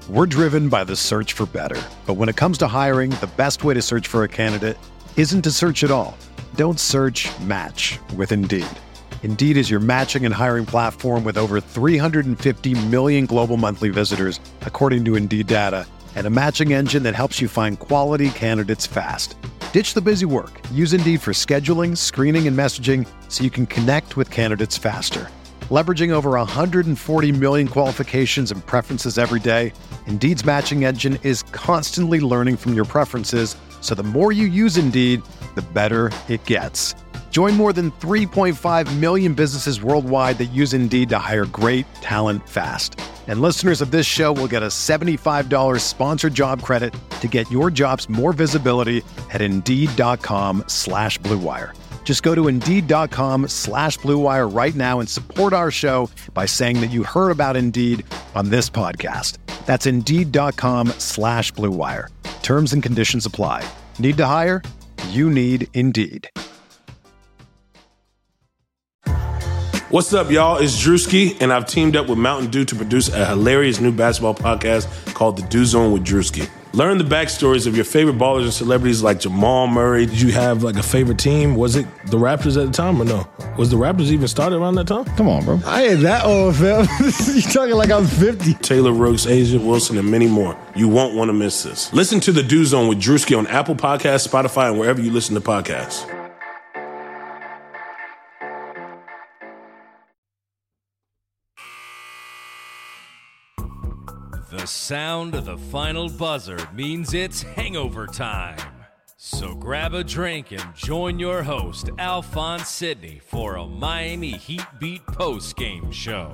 We're driven by the search for better. But when it comes to hiring, the best way to search for a candidate isn't to search at all. Don't search, match with Indeed. Indeed is your matching and hiring platform with over 350 million global monthly visitors, according to Indeed data, and a matching engine that helps you find quality candidates fast. Ditch the busy work. Use Indeed for scheduling, screening, and messaging so you can connect with candidates faster. Leveraging over 140 million qualifications and preferences every day, Indeed's matching engine is constantly learning from your preferences, so the more you use Indeed, the better it gets. Join more than 3.5 million businesses worldwide that use Indeed to hire great talent fast. And listeners of this show will get a $75 sponsored job credit to get your jobs more visibility at Indeed.com/Blue Wire. Just go to Indeed.com/Blue Wire right now and support our show by saying that you heard about Indeed on this podcast. That's Indeed.com/Blue Wire. Terms and conditions apply. Need to hire? You need Indeed. What's up, y'all? It's Drewski, and I've teamed up with Mountain Dew to produce a hilarious new basketball podcast called The Dew Zone with Drewski. Learn the backstories of your favorite ballers and celebrities like Jamal Murray. Did you have like a favorite team? Was it the Raptors at the time or no? Was the Raptors even started around that time? Come on, bro. I ain't that old, fam. You talking like I'm 50. Taylor Rooks, Asia Wilson, and many more. You won't want to miss this. Listen to The Dew Zone with Drewski on Apple Podcasts, Spotify, and wherever you listen to podcasts. The sound of the final buzzer means it's hangover time. So grab a drink and join your host, Alphonse Sidney, for a Miami Heat Beat post-game show.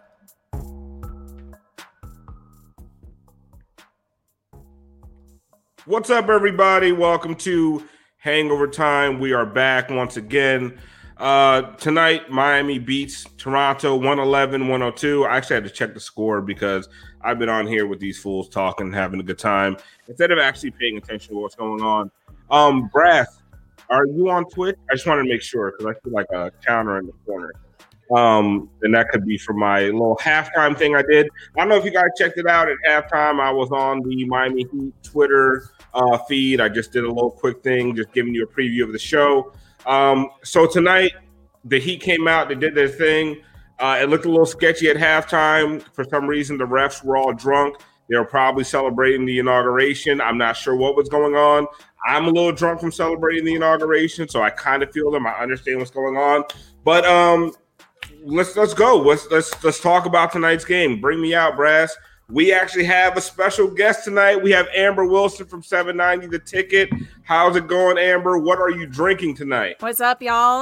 What's up, everybody? Welcome to Hangover Time. We are back once again. Tonight, Miami beats Toronto 111-102. I actually had to check the score because I've been on here with these fools talking, having a good time, instead of actually paying attention to what's going on. Brass, are you on Twitch? I just wanted to make sure because I feel like a counter in the corner. And that could be for my little halftime thing I did. I don't know if you guys checked it out at halftime. I was on the Miami Heat Twitter feed. I just did a little quick thing, just giving you a preview of the show. So tonight, the Heat came out. They did their thing. It looked a little sketchy at halftime. For some reason, the refs were all drunk. They were probably celebrating the inauguration. I'm not sure what was going on. I'm a little drunk from celebrating the inauguration, so I kind of feel them. I understand what's going on. But let's go. Let's talk about tonight's game. Bring me out, Brass. We actually have a special guest tonight. We have Amber Wilson from 790 The Ticket. How's it going, Amber? What are you drinking tonight? What's up, y'all?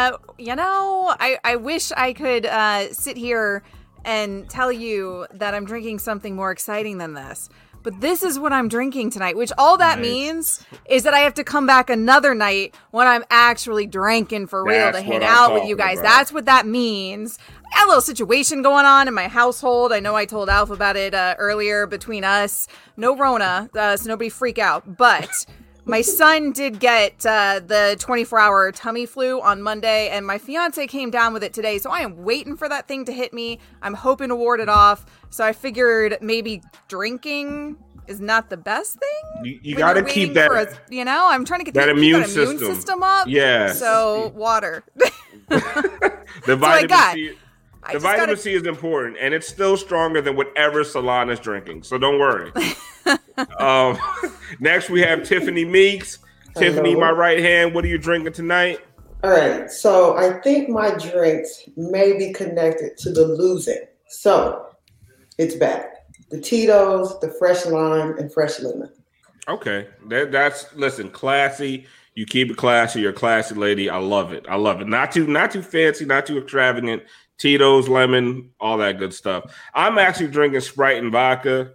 I wish I could sit here and tell you that I'm drinking something more exciting than this. But this is what I'm drinking tonight, which all that means is that I have to come back another night when I'm actually drinking for real to hang out with you guys. That's what that means. I got a little situation going on in my household. I know I told Alf about it earlier between us. No Rona, so nobody freak out. But my son did get the 24-hour tummy flu on Monday, and my fiance came down with it today. So I am waiting for that thing to hit me. I'm hoping to ward it off. So I figured maybe drinking is not the best thing. You got to keep that. I'm trying to get that immune system up. Yeah. So water. The vitamin C. The vitamin C is important, and it's still stronger than whatever Salon is drinking. So don't worry. Next, we have Tiffany Meeks. Hello. Tiffany, my right hand. What are you drinking tonight? All right. So I think my drinks may be connected to the losing. So it's back. The Tito's, the fresh lime, and fresh lemon. Okay. Listen, classy. You keep it classy. You're a classy lady. I love it. Not too fancy, not too extravagant. Tito's, lemon, all that good stuff. I'm actually drinking Sprite and vodka.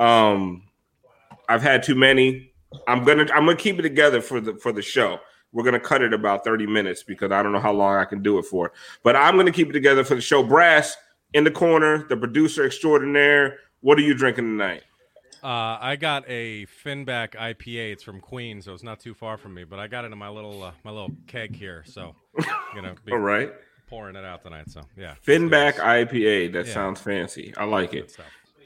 I've had too many. I'm gonna keep it together for the show. We're gonna cut it about 30 minutes because I don't know how long I can do it for. But I'm gonna keep it together for the show. Brass in the corner, the producer extraordinaire. What are you drinking tonight? I got a Finback IPA. It's from Queens, so it's not too far from me. But I got it in my little keg here, so be all right. pouring it out tonight. So yeah, Finback IPA. That sounds fancy. I like it.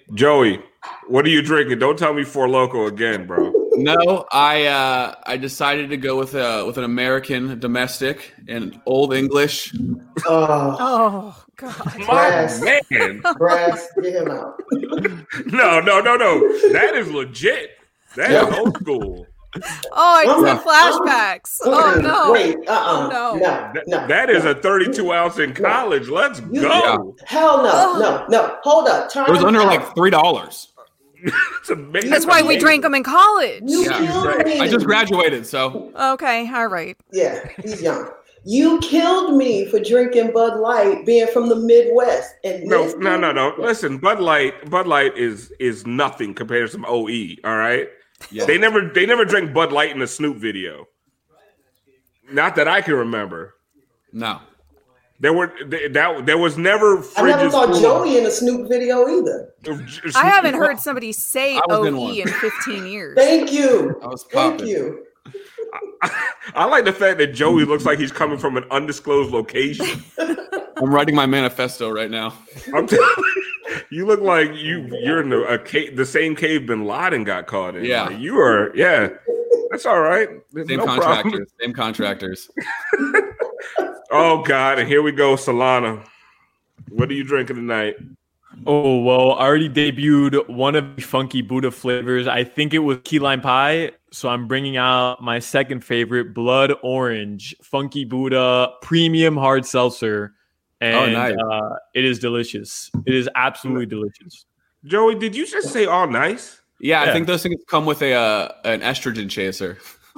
Joey, what are you drinking? Don't tell me Four Loko again, bro. No, I decided to go with an American domestic and Old English. Oh God, Brass. Man. Brass, get him out. No. That is legit. That is old school. Oh, I get flashbacks. Oh no! Wait, Oh, no. That is a 32 ounce in college. Let's go. Yeah. Hell no. Hold up. It was under like $3. It's amazing. That's why we drank them in college. You killed me. I just graduated, so Okay, all right. Yeah, he's young. You killed me for drinking Bud Light, being from the Midwest. And No. Listen, Bud Light is nothing compared to some OE. All right. yeah. They never drank Bud Light in a Snoop video. Not that I can remember. No. There was never. I never fridges saw full Joey in a Snoop video either. I haven't heard somebody say was in OE one. in 15 years. Thank you. I was Thank popping. you. I like the fact that Joey looks like he's coming from an undisclosed location. I'm writing my manifesto right now. I'm telling you look like you're in the same cave Bin Laden got caught in. Yeah. Like, you are. Yeah, that's all right. There's Same no contractors. problem. Same contractors. Oh God! And here we go, Solana. What are you drinking tonight? Oh, well, I already debuted one of the Funky Buddha flavors. I think it was key lime pie. So I'm bringing out my second favorite, Blood Orange Funky Buddha Premium Hard Seltzer. And nice. It is delicious. It is absolutely delicious. Joey, did you just say all nice? Yeah, I Yeah. think those things come with an estrogen chaser.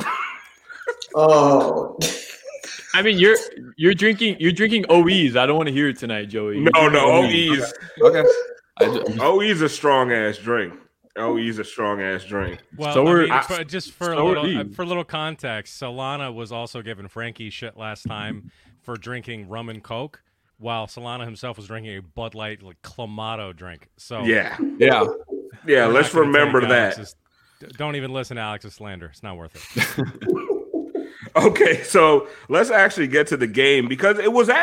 Oh, I mean, you're drinking OEs. I don't want to hear it tonight, Joey. No, OE's. Okay. OE's a strong ass drink. OE's a strong ass drink. Well, So we're- just for so a are you. little for a little context, Solana was also giving Frankie shit last time for drinking rum and coke, while Solana himself was drinking a Bud Light like Clamato drink. So Yeah. Yeah. Yeah, we're let's not gonna remember take that. Alex's- don't even listen to Alex's slander. It's not worth it. Okay, so let's actually get to the game because it was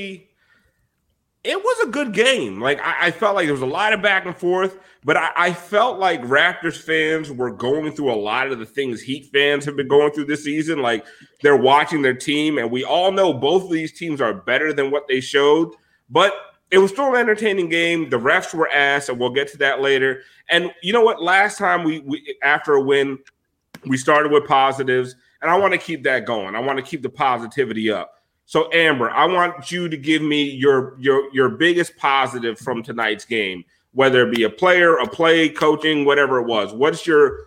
a good game. Like I felt like there was a lot of back and forth, but I felt like Raptors fans were going through a lot of the things Heat fans have been going through this season. Like they're watching their team, and we all know both of these teams are better than what they showed, but it was still an entertaining game. The refs were ass, and we'll get to that later. And you know what? Last time we after a win, we started with positives. And I want to keep that going. I want to keep the positivity up. So, Amber, I want you to give me your biggest positive from tonight's game, whether it be a player, a play, coaching, whatever it was. What's your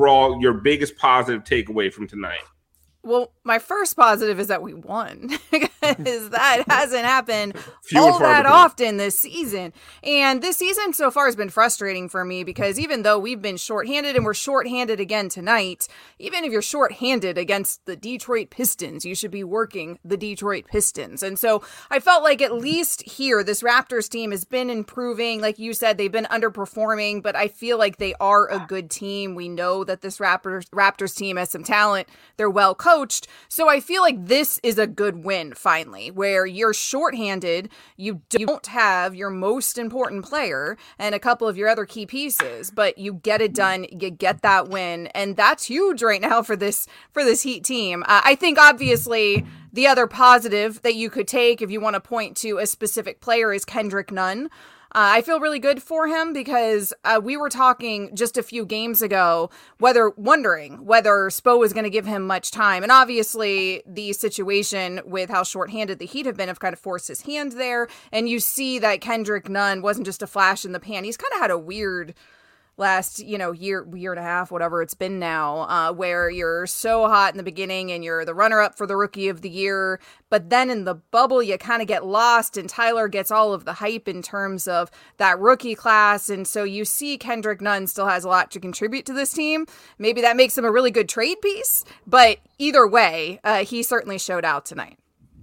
biggest positive takeaway from tonight? Well, my first positive is that we won because that hasn't happened Few and all far that between. often this season. And this season so far has been frustrating for me because even though we've been shorthanded and we're shorthanded again tonight, even if you're shorthanded against the Detroit Pistons, you should be working the Detroit Pistons. And so I felt like at least here, this Raptors team has been improving. Like you said, they've been underperforming, but I feel like they are a good team. We know that this Raptors team has some talent. They're well coached. So I feel like this is a good win finally, where you're shorthanded, you don't have your most important player and a couple of your other key pieces, but you get it done, you get that win, and that's huge right now for this Heat team. I think obviously the other positive that you could take if you want to point to a specific player is Kendrick Nunn. I feel really good for him because we were talking just a few games ago, wondering whether Spo was going to give him much time. And obviously the situation with how shorthanded the Heat have been have kind of forced his hand there. And you see that Kendrick Nunn wasn't just a flash in the pan. He's kind of had a weird last, year and a half, whatever it's been now, where you're so hot in the beginning and you're the runner-up for the Rookie of the Year, but then in the bubble you kind of get lost and Tyler gets all of the hype in terms of that rookie class, and so you see Kendrick Nunn still has a lot to contribute to this team. Maybe that makes him a really good trade piece, but either way, he certainly showed out tonight.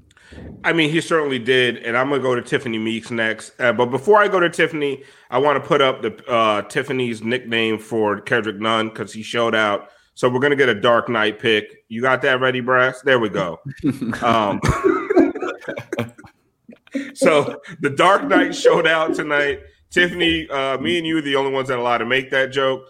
I mean, he certainly did, and I'm going to go to Tiffany Meeks next. But before I go to Tiffany, I want to put up the Tiffany's nickname for Kendrick Nunn because he showed out. So we're going to get a Dark Knight pick. You got that ready, Brass? There we go. So the Dark Knight showed out tonight. Tiffany, me and you are the only ones that are allowed to make that joke.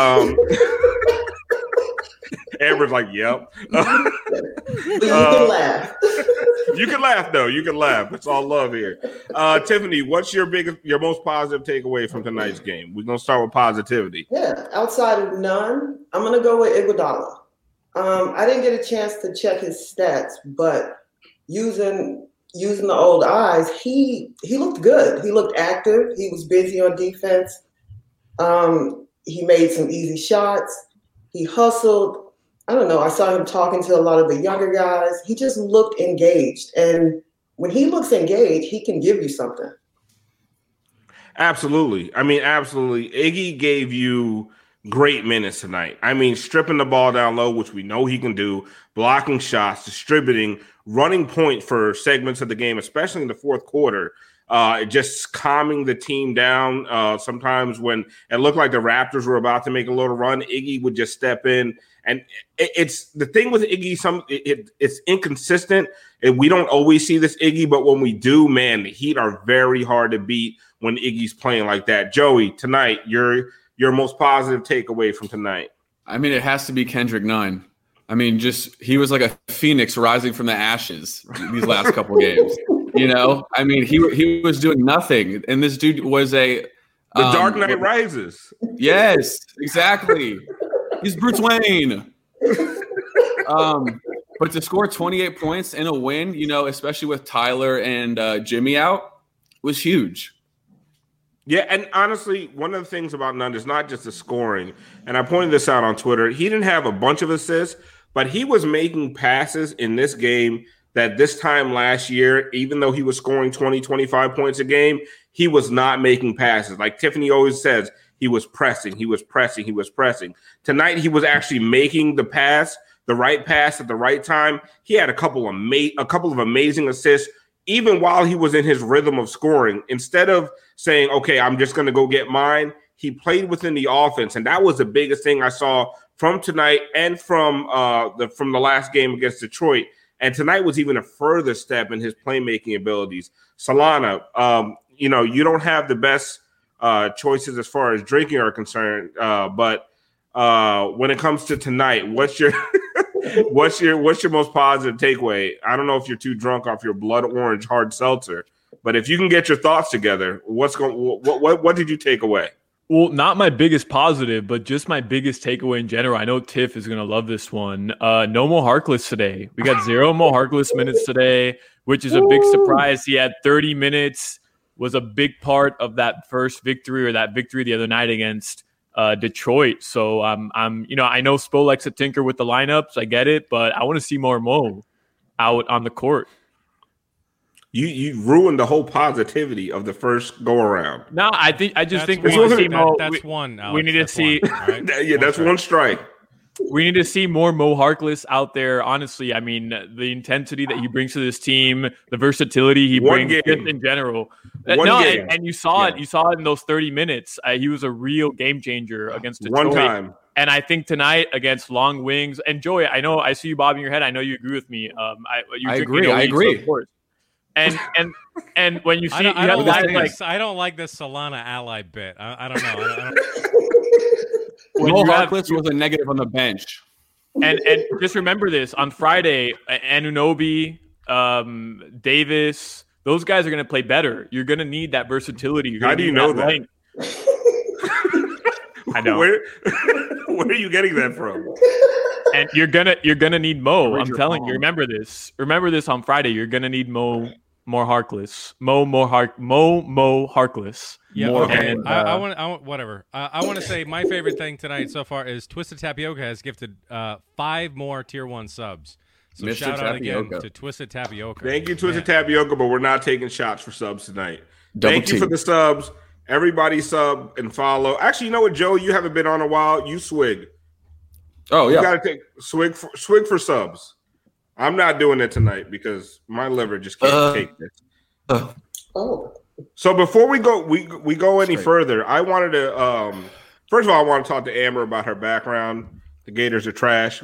Amber's like, yep. You can laugh. You can laugh, though. You can laugh. It's all love here. Tiffany, what's your most positive takeaway from tonight's game? We're going to start with positivity. Yeah, outside of none, I'm going to go with Iguodala. I didn't get a chance to check his stats, but using the old eyes, he looked good. He looked active. He was busy on defense. He made some easy shots. He hustled. I don't know. I saw him talking to a lot of the younger guys. He just looked engaged. And when he looks engaged, he can give you something. Absolutely. I mean, absolutely. Iggy gave you great minutes tonight. I mean, stripping the ball down low, which we know he can do, blocking shots, distributing, running point for segments of the game, especially in the fourth quarter. Just calming the team down. Sometimes when it looked like the Raptors were about to make a little run, Iggy would just step in. And it's the thing with Iggy, it's inconsistent. And we don't always see this Iggy, but when we do, man, the Heat are very hard to beat when Iggy's playing like that. Joey, tonight, your most positive takeaway from tonight. I mean, it has to be Kendrick Nunn. I mean, he was like a phoenix rising from the ashes these last couple games. You know, I mean, he was doing nothing, and this dude was The Dark Knight Rises. Yes, exactly. He's Bruce Wayne. But to score 28 points in a win, you know, especially with Tyler and Jimmy out, was huge. Yeah, and honestly, one of the things about Nunn is not just the scoring, and I pointed this out on Twitter. He didn't have a bunch of assists, but he was making passes in this game that this time last year, even though he was scoring 20, 25 points a game, he was not making passes. Like Tiffany always says, he was pressing. Tonight, he was actually making the right pass at the right time. He had a couple of amazing assists, even while he was in his rhythm of scoring. Instead of saying, okay, I'm just going to go get mine, he played within the offense. And that was the biggest thing I saw from tonight and from the last game against Detroit. And tonight was even a further step in his playmaking abilities. Solana, you don't have the best choices as far as drinking are concerned, but when it comes to tonight, what's your most positive takeaway? I don't know if you're too drunk off your blood orange hard seltzer, but if you can get your thoughts together, what did you take away? Well, not my biggest positive, but just my biggest takeaway in general. I know Tiff is going to love this one. No Mo Harkless today. We got 0 Mo Harkless minutes today, which is a big surprise. He had 30 minutes, was a big part of that first victory or that victory the other night against Detroit. So I know Spo likes to tinker with the lineups. I get it, but I want to see more Mo out on the court. You ruined the whole positivity of the first go around. No, I just think we need to see Mo. That's one. Alex. We need to see. Right? Yeah, that's one strike. We need to see more Mo Harkless out there. Honestly, I mean, the intensity that he brings to this team, the versatility he brings just in general. And you saw it. You saw it in those 30 minutes. He was a real game changer against Detroit. One time. And I think tonight against Long Wings and Joey, I know I see you bobbing your head. I know you agree with me. I agree. So of course. And when you see, I don't like this Solana ally bit. I don't know. Mo Harkless was a negative on the bench. And just remember this, on Friday, Anunoby, Davis, those guys are going to play better. You're going to need that versatility. How do you know that? I know. Where are you getting that from? And you're gonna need Mo. I'm telling you. Remember this on Friday. You're gonna need Mo Harkless. Mo Harkless. Yeah. More, okay. and, I want whatever. I want to say my favorite thing tonight so far is Twisted Tapioca has gifted 5 more Tier 1 subs. So Mr. shout out Tapioca. again to Twisted Tapioca. Thank you, Twisted Tapioca, but we're not taking shots for subs tonight. Thank you team. for the subs. Everybody sub and follow. Actually, you know what, Joe? You haven't been on a while. You swig. Oh, yeah. You got to take swig for subs. I'm not doing it tonight because my liver just can't take this. So before we go any further, I wanted to first of all, I want to talk to Amber about her background. The Gators are trash.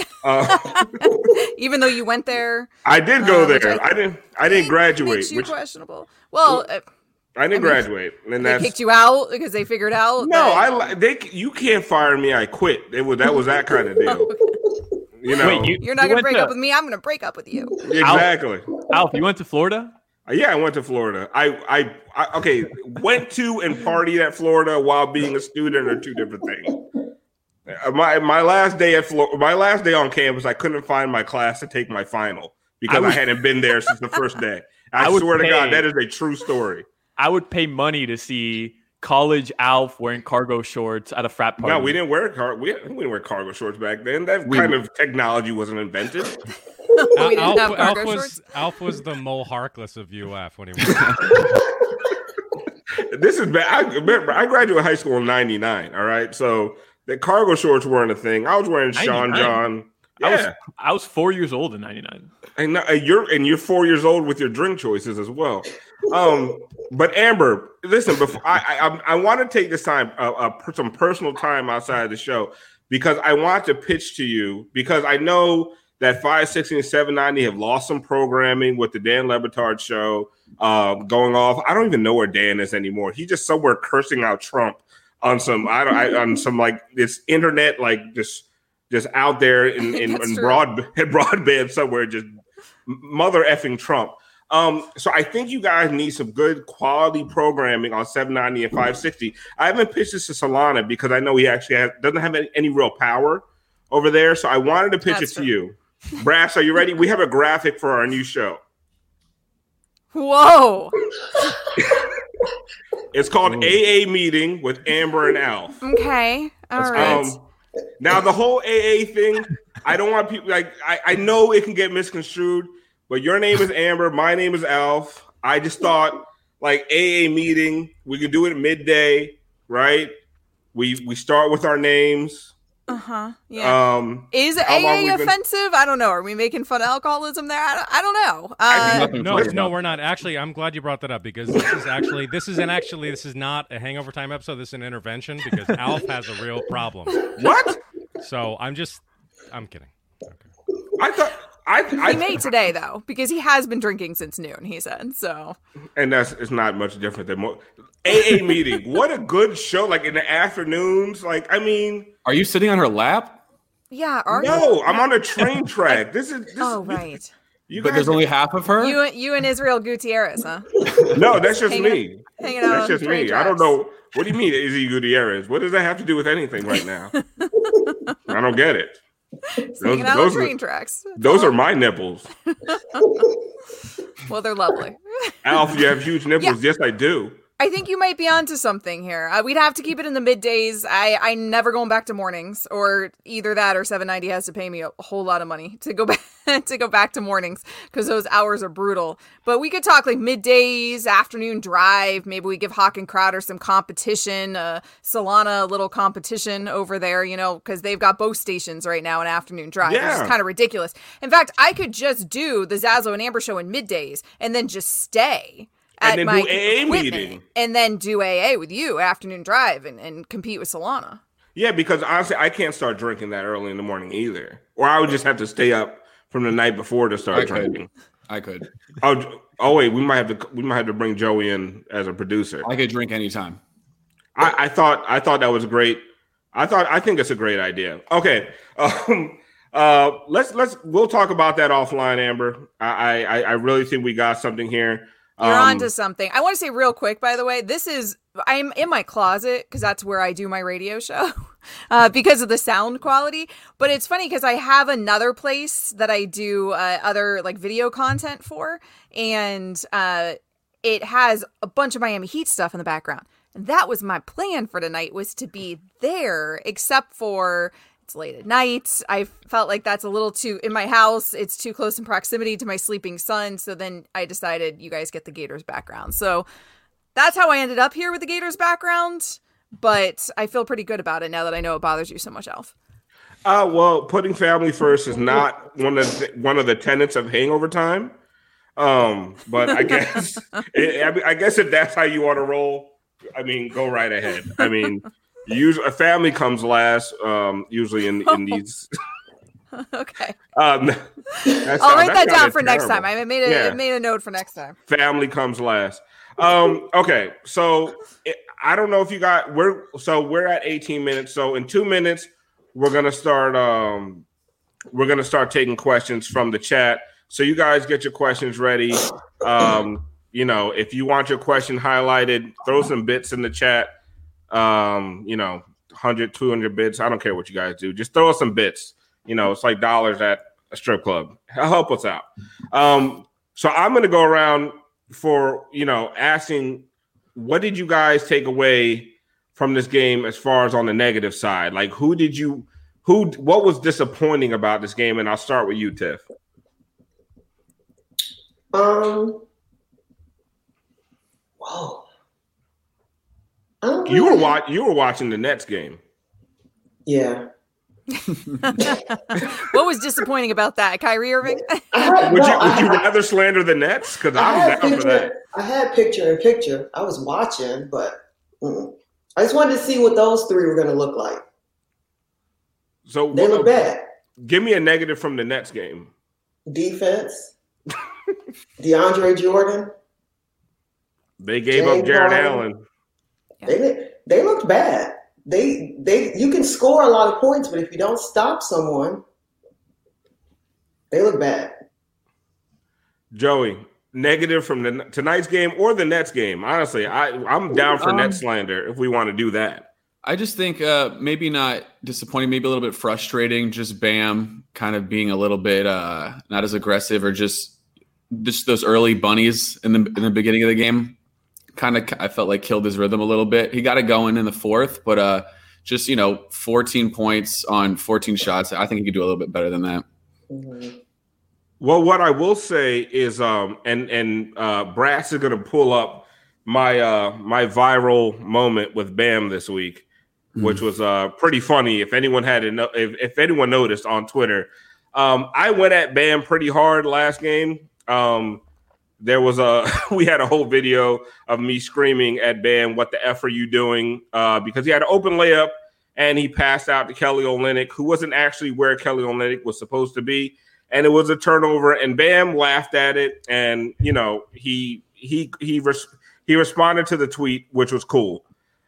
Even though you went there, I did go there. I didn't graduate. Makes you questionable. Well, I didn't graduate, and They kicked you out because they figured out. No, you can't fire me. I quit. That was that kind of deal. You know, Wait, you're not gonna break up with me. I'm gonna break up with you. Exactly. Alf, you went to Florida? Yeah, I went to Florida. I went to and partied at Florida while being a student are two different things. My last day on campus, I couldn't find my class to take my final because I hadn't been there since the first day. I swear to God, that is a true story. I would pay money to see college Alf wearing cargo shorts at a frat party. No, we didn't wear cargo shorts back then. That kind of technology wasn't invented. We didn't have cargo shorts. Alf was the Mo Harkless of UF when he was. This is bad. I graduated high school in '99. All right, so the cargo shorts weren't a thing. I was wearing Sean John. Yeah, I was 4 years old in '99. And you're 4 years old with your drink choices as well. But Amber, listen. Before I want to take this time, some personal time outside of the show, because I want to pitch to you, because I know that 560 and 790 have lost some programming with the Dan Le Batard show going off. I don't even know where Dan is anymore. He's just somewhere cursing out Trump on some like this internet, like just out there in broadband somewhere, just mother effing Trump. So I think you guys need some good quality programming on 790 and 560. I haven't pitched this to Solana because I know he actually doesn't have any real power over there. So I wanted to pitch it to you. Brass, are you ready? We have a graphic for our new show. Whoa. It's called AA Meeting with Amber and Alf. Okay. All right. Now, the whole AA thing, I don't want people I know it can get misconstrued, but your name is Amber, my name is Alf. I just thought like AA meeting, we could do it midday, right? We start with our names. Yeah. Is AA offensive? I don't know. Are we making fun of alcoholism there? I don't know. No, we're not. Actually, I'm glad you brought that up because this is not a hangover time episode. This is an intervention because Alf has a real problem. What? So I'm kidding. Okay. I thought he made today though because he has been drinking since noon. He said so. And it's not much different than AA meeting. What a good show! Like in the afternoons. Like I mean, are you sitting on her lap? Yeah. Are you? No, I'm on a train track. This right. But there's only half of her. You and Israel Gutierrez, huh? No, that's just me. Hanging out. That's just me. Tracks. I don't know. What do you mean, Izzy Gutierrez? What does that have to do with anything right now? I don't get it. Hanging out on train tracks. Those are my nipples. Well, they're lovely. Alf, you have huge nipples. Yeah. Yes, I do. I think you might be onto something here. We'd have to keep it in the middays. I'm never going back to mornings, or either that or 790 has to pay me a whole lot of money to go back to mornings because those hours are brutal. But we could talk like middays, afternoon drive. Maybe we give Hawk and Crowder some competition, Solana a little competition over there, because they've got both stations right now in afternoon drive, which is kind of ridiculous. In fact, I could just do the Zazo and Amber show in middays and then just stay. And then do AA meeting. And then do AA with you, afternoon drive, and compete with Solana. Yeah, because honestly, I can't start drinking that early in the morning either. Or I would just have to stay up from the night before to start drinking. I could. Oh wait, we might have to bring Joey in as a producer. I could drink anytime. I thought that was great. I think it's a great idea. Okay. We'll talk about that offline, Amber. I really think we got something here. You're onto something. I want to say real quick, by the way, I'm in my closet because that's where I do my radio show because of the sound quality. But it's funny because I have another place that I do other like video content for. And it has a bunch of Miami Heat stuff in the background. And that was my plan for tonight, was to be there, except for it's late at night. I felt like that's a little too in my house. It's too close in proximity to my sleeping son. So then I decided you guys get the Gators background. So that's how I ended up here with the Gators background. But I feel pretty good about it now that I know it bothers you so much, Alf. Well, putting family first is not one of the tenets of Hangover Time. But I guess if that's how you want to roll, I mean, go right ahead. I mean. Usually, a family comes last. Usually in these. Okay. I'll write that down for next time. I made a note for next time. Family comes last. Okay, so I don't know if you got we're at 18 minutes. So in 2 minutes, we're gonna start taking questions from the chat. So you guys get your questions ready. If you want your question highlighted, throw some bits in the chat. 100, 200 bits. I don't care what you guys do. Just throw us some bits. It's like dollars at a strip club. Help us out. So I'm going to go around for, asking, what did you guys take away from this game as far as on the negative side? Like, what was disappointing about this game? And I'll start with you, Tiff. Whoa. You were watching the Nets game. Yeah. What was disappointing about that, Kyrie Irving? Would you rather slander the Nets? Because I'm down for that. I had picture. I was watching, but I just wanted to see what those three were going to look like. So they look bad. Give me a negative from the Nets game. Defense. DeAndre Jordan. They gave up Jared Allen. They looked bad. You can score a lot of points, but if you don't stop someone, they look bad. Joey, negative from tonight's game or the Nets game. Honestly, I'm down for net slander if we want to do that. I just think maybe not disappointing, maybe a little bit frustrating. Just Bam kind of being a little bit not as aggressive, or just those early bunnies in the beginning of the game. Kind of, I felt like killed his rhythm a little bit. He got it going in the fourth, but just 14 points on 14 shots. I think he could do a little bit better than that. Mm-hmm. Well, what I will say is, Brass is going to pull up my viral moment with Bam this week, which was pretty funny. If anyone if anyone noticed on Twitter, I went at Bam pretty hard last game. We had a whole video of me screaming at Bam, "What the F are you doing?" Because he had an open layup and he passed out to Kelly Olynyk, who wasn't actually where Kelly Olynyk was supposed to be. And it was a turnover, and Bam laughed at it. And, he responded to the tweet, which was cool.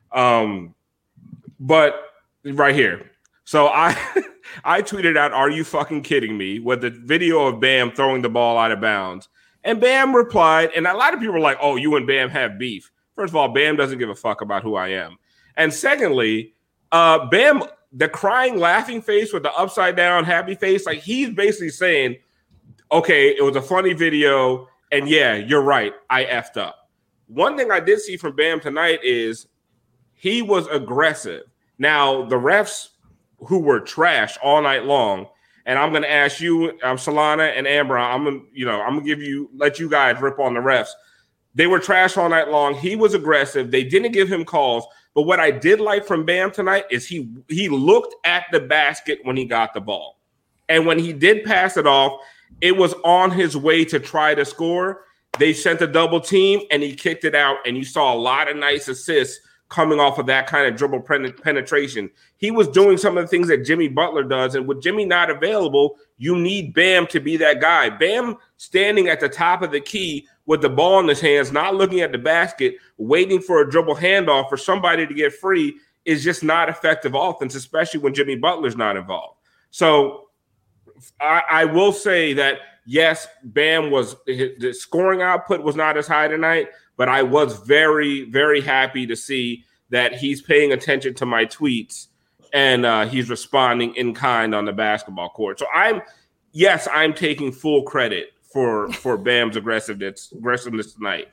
But right here. So I tweeted out, "Are you fucking kidding me?" with the video of Bam throwing the ball out of bounds. And Bam replied, and a lot of people were like, "Oh, you and Bam have beef." First of all, Bam doesn't give a fuck about who I am. And secondly, Bam, the crying, laughing face with the upside down happy face, like he's basically saying, okay, it was a funny video, and yeah, you're right, I effed up. One thing I did see from Bam tonight is he was aggressive. Now, the refs who were trash all night long, and I'm going to ask you, Solana and Amber, I'm going to let you guys rip on the refs. They were trash all night long. He was aggressive. They didn't give him calls. But what I did like from Bam tonight is he looked at the basket when he got the ball. And when he did pass it off, it was on his way to try to score. They sent a double team, and he kicked it out. And you saw a lot of nice assists coming off of that kind of dribble penetration. He was doing some of the things that Jimmy Butler does, and with Jimmy not available, you need Bam to be that guy. Bam standing at the top of the key with the ball in his hands, not looking at the basket, waiting for a dribble handoff for somebody to get free is just not effective offense, especially when Jimmy Butler's not involved. So I will say that, yes, Bam the scoring output was not as high tonight, but I was very, very happy to see that he's paying attention to my tweets and he's responding in kind on the basketball court. So I'm taking full credit for Bam's aggressiveness tonight.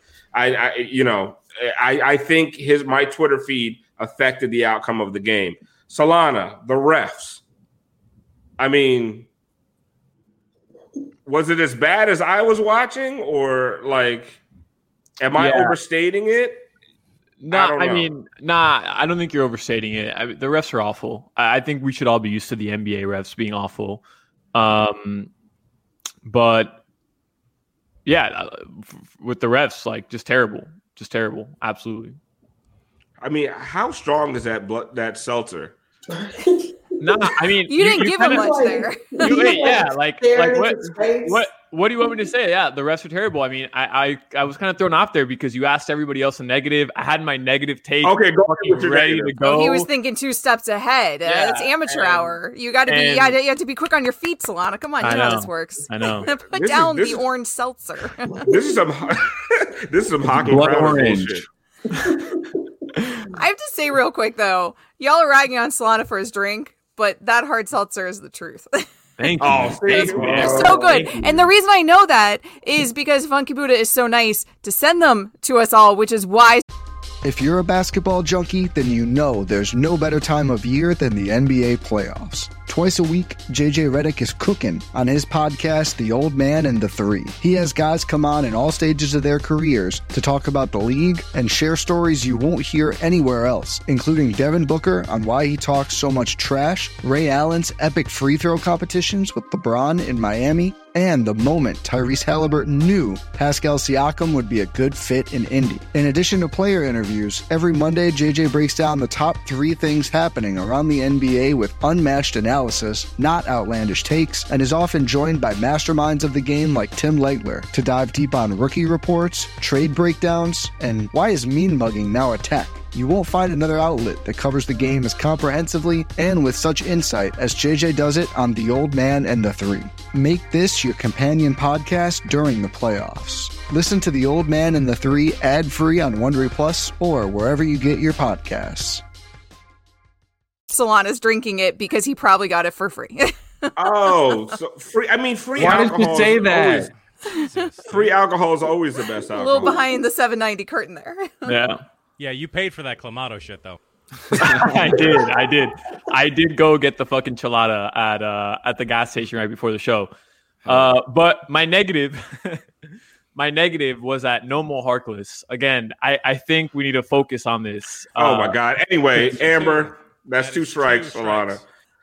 I think my Twitter feed affected the outcome of the game. Solana, the refs. I mean, was it as bad as I was watching, or am I overstating it? I don't think you're overstating it. The refs are awful. I think we should all be used to the NBA refs being awful. But yeah, with the refs, just terrible, absolutely. I mean, how strong is that seltzer? You didn't give him much there. What what do you want me to say? Yeah, the refs are terrible. I mean, I was kind of thrown off there because you asked everybody else a negative. I had my negative take. Okay, go ready to go. He was thinking 2 steps ahead. It's amateur hour. You got to be. You have to be quick on your feet, Solana. Come on, you know how this works. I know. Put down the orange seltzer. This is some hockey Blood orange. bullshit. I have to say real quick though, y'all are ragging on Solana for his drink, but that hard seltzer is the truth. Thank you. It's so good. And the reason I know that is because Funky Buddha is so nice to send them to us all, which is why. If you're a basketball junkie, then you know there's no better time of year than the NBA playoffs. Twice a week, JJ Redick is cooking on his podcast, The Old Man and the Three. He has guys come on in all stages of their careers to talk about the league and share stories you won't hear anywhere else, including Devin Booker on why he talks so much trash, Ray Allen's epic free throw competitions with LeBron in Miami, and the moment Tyrese Halliburton knew Pascal Siakam would be a good fit in Indy. In addition to player interviews, every Monday JJ breaks down the top 3 things happening around the NBA with unmatched analysis, not outlandish takes, and is often joined by masterminds of the game like Tim Legler to dive deep on rookie reports, trade breakdowns, and why is mean mugging now a tech? You won't find another outlet that covers the game as comprehensively and with such insight as JJ does it on The Old Man and the Three. Make this your companion podcast during the playoffs. Listen to The Old Man and the Three ad-free on Wondery Plus or wherever you get your podcasts. Solana's drinking it because he probably got it for free. Oh, so free. I mean, free Why alcohol. did you say that? Free alcohol is always the best A alcohol. little behind the 790 curtain there. Yeah. Yeah, you paid for that Clamato shit though. I did go get the fucking chelada at the gas station right before the show. But my negative was at No More Harkless. Again, I think we need to focus on this. Oh my God. Anyway, Amber, that's 2 strikes, Solana.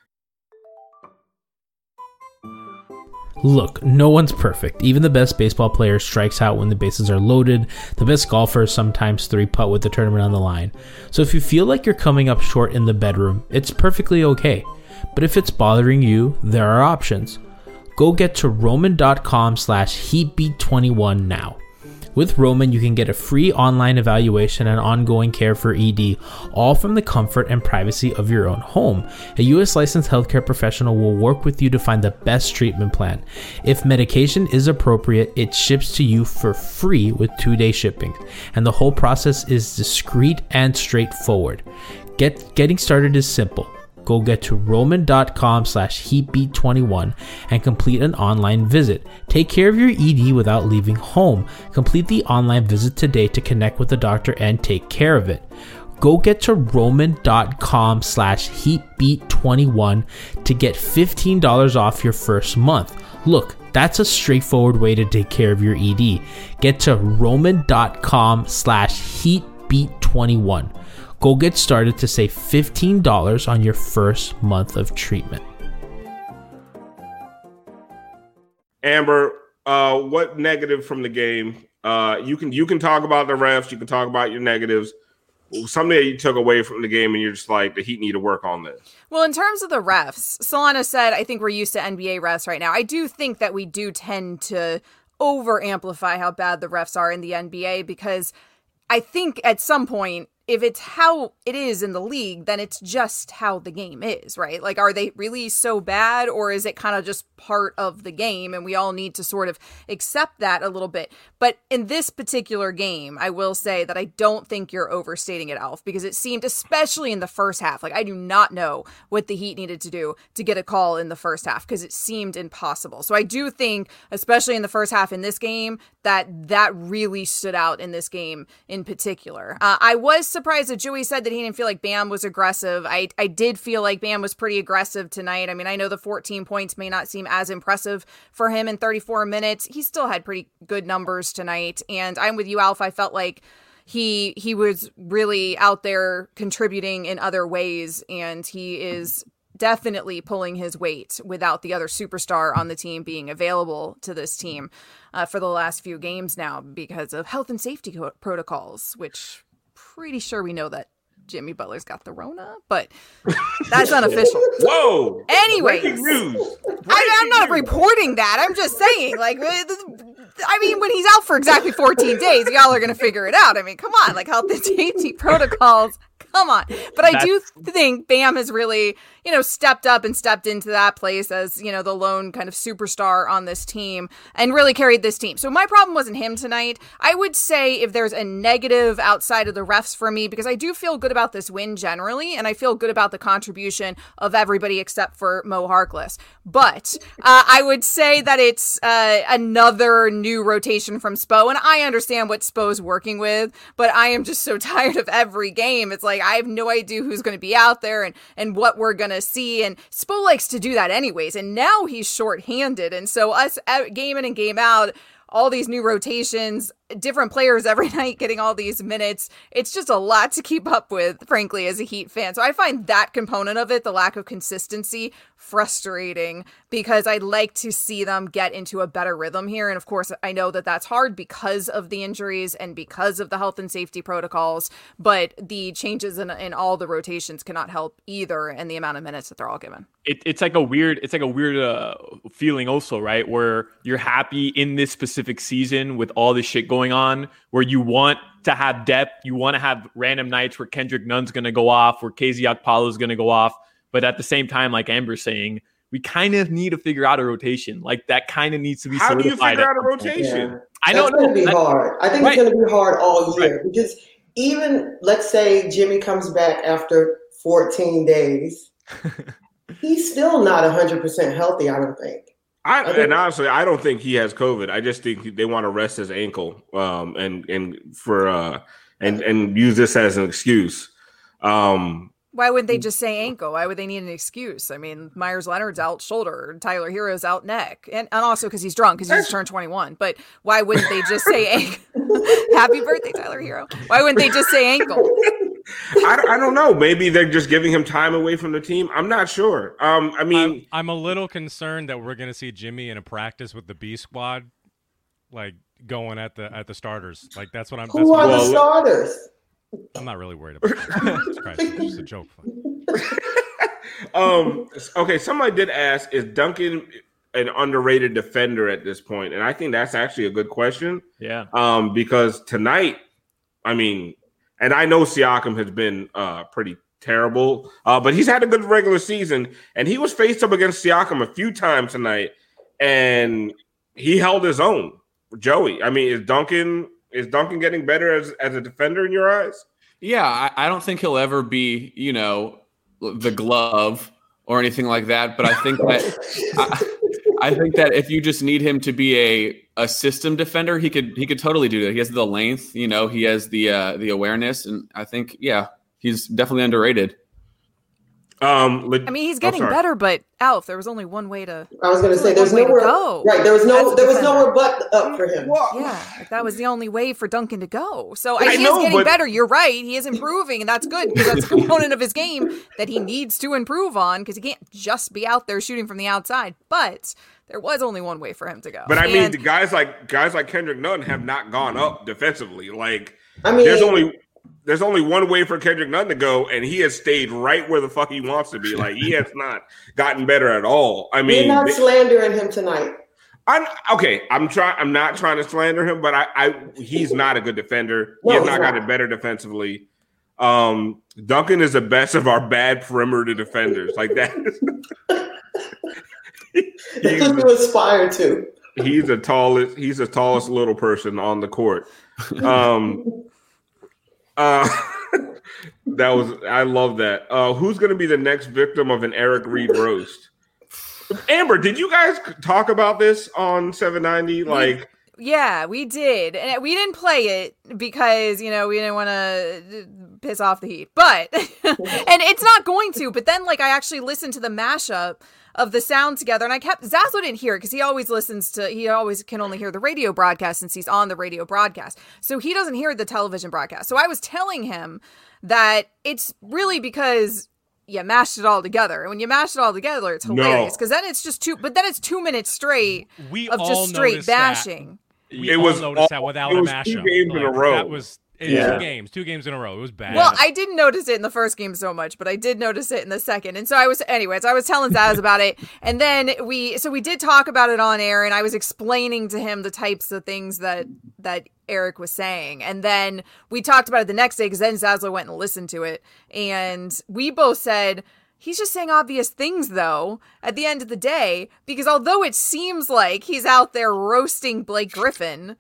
Look, no one's perfect. Even the best baseball player strikes out when the bases are loaded. The best golfers sometimes 3-putt with the tournament on the line. So if you feel like you're coming up short in the bedroom, it's perfectly okay. But if it's bothering you, there are options. Go get to roman.com/heatbeat21 now. With Roman, you can get a free online evaluation and ongoing care for ED, all from the comfort and privacy of your own home. A U.S. licensed healthcare professional will work with you to find the best treatment plan. If medication is appropriate, it ships to you for free with 2-day shipping, and the whole process is discreet and straightforward. Getting started is simple. Go get to roman.com/heatbeat21 and complete an online visit. Take care of your ED without leaving home. Complete the online visit today to connect with the doctor and take care of it. Go get to roman.com/heatbeat21 to get $15 off your first month. Look, that's a straightforward way to take care of your ED. Get to roman.com/heatbeat21. Go get started to save $15 on your first month of treatment. Amber, what negative from the game? You can talk about the refs. You can talk about your negatives. Something that you took away from the game and you're just like, the Heat need to work on this. Well, in terms of the refs, Solana said, I think we're used to NBA refs right now. I do think that we do tend to over amplify how bad the refs are in the NBA because I think at some point, if it's how it is in the league, then it's just how the game is, right? Like, are they really so bad, or is it kind of just part of the game and we all need to sort of accept that a little bit? But in this particular game, I will say that I don't think you're overstating it, Alf, because it seemed, especially in the first half, like I do not know what the Heat needed to do to get a call in the first half because it seemed impossible. So I do think, especially in the first half in this game, that really stood out in this game in particular. I was surprised that Joey said that he didn't feel like Bam was aggressive. I did feel like Bam was pretty aggressive tonight. I mean, I know the 14 points may not seem as impressive for him in 34 minutes. He still had pretty good numbers tonight. And I'm with you, Alf. I felt like he was really out there contributing in other ways, and he is definitely pulling his weight without the other superstar on the team being available to this team for the last few games now because of health and safety protocols, which pretty sure we know that Jimmy Butler's got the Rona, but that's unofficial. Whoa! Anyways, breaking news. I'm not reporting that. I'm just saying, like, I mean, when he's out for exactly 14 days, y'all are going to figure it out. I mean, come on, like health and safety protocols. Come on. But I do think Bam has really, stepped up and stepped into that place as, the lone kind of superstar on this team and really carried this team. So my problem wasn't him tonight. I would say if there's a negative outside of the refs for me, because I do feel good about this win generally, and I feel good about the contribution of everybody except for Mo Harkless. But I would say that it's another new rotation from Spo, and I understand what Spo's working with, but I am just so tired of every game. It's like I have no idea who's going to be out there and what we're going to see, and Spo likes to do that anyways, and now he's shorthanded, and so us game in and game out, all these new rotations, different players every night getting all these minutes. It's just a lot to keep up with, frankly, as a Heat fan. So I find that component of it, the lack of consistency, frustrating because I'd like to see them get into a better rhythm here. And of course, I know that that's hard because of the injuries and because of the health and safety protocols, but the changes in all the rotations cannot help either in the amount of minutes that they're all given. It's like a weird feeling also, right? Where you're happy in this specific season with all this shit going on, where you want to have depth, you want to have random nights where Kendrick Nunn's going to go off, where KZ Okpala is going to go off. But at the same time, like Amber's saying, we kind of need to figure out a rotation. Like that kind of needs to be How solidified. do you figure out a rotation? Yeah. I don't know. It's going to be hard. I think Right. it's going to be hard all year because even, let's say Jimmy comes back after 14 days, he's still not 100% healthy, I don't think. And honestly, I don't think he has COVID. I just think they want to rest his ankle and use this as an excuse. Why wouldn't they just say ankle? Why would they need an excuse? I mean, Myers Leonard's out shoulder, Tyler Hero's out neck, and also because he's drunk because he just turned 21. But why wouldn't they just say ankle? Happy birthday, Tyler Hero. Why wouldn't they just say ankle? I don't know. Maybe they're just giving him time away from the team. I'm not sure. I mean, I'm a little concerned that we're going to see Jimmy in a practice with the B squad, like going at the starters. Like that's what I'm. Who are the starters? I'm not really worried about that. Jesus Christ, it's just a joke. Okay, somebody did ask, is Duncan an underrated defender at this point? And I think that's actually a good question. Yeah. Because tonight, I mean, and I know Siakam has been pretty terrible, but he's had a good regular season, and he was faced up against Siakam a few times tonight, and he held his own. Joey, I mean, is Duncan getting better as a defender in your eyes? Yeah, I don't think he'll ever be, the glove or anything like that. But I think that I think that if you just need him to be a system defender, he could totally do that. He has the length, he has the awareness, and I think he's definitely underrated. I mean, he's getting better, but Alf, there was only one way to. I was going to say there's nowhere to go. Right, there was nowhere but up for him. Yeah, like that was the only way for Duncan to go. So he is getting better. You're right. He is improving, and that's good because that's a component of his game that he needs to improve on because he can't just be out there shooting from the outside. But there was only one way for him to go. But I mean, the guys like Kendrick Nunn have not gone up defensively. Like, I mean, there's only one way for Kendrick Nunn to go, and he has stayed right where the fuck he wants to be. Like, he has not gotten better at all. I mean, you're not slandering him tonight. I'm not trying to slander him, but he's not a good defender. He has not gotten better defensively. Duncan is the best of our bad perimeter defenders. Like that. That's what you aspire to. He's the tallest little person on the court. I love that. Who's going to be the next victim of an Eric Reed roast? Amber, did you guys talk about this on 790? Yeah, we did. And we didn't play it because, we didn't want to piss off the Heat. But, and it's not going to. But then, I actually listened to the mashup of the sound together. And Zazzle didn't hear it because he always can only hear the radio broadcast since he's on the radio broadcast. So he doesn't hear the television broadcast. So I was telling him that it's really because you mashed it all together. And when you mash it all together, it's hilarious because then it's just 2 minutes straight of just straight bashing. We all noticed that without a mashup. 2 games in a row. in two games in a row. It was bad. Well, I didn't notice it in the first game so much, but I did notice it in the second. And so I was telling Zaz about it. And then we did talk about it on air, and I was explaining to him the types of things that Eric was saying. And then we talked about it the next day, because then Zazzle went and listened to it. And we both said, he's just saying obvious things, though, at the end of the day, because although it seems like he's out there roasting Blake Griffin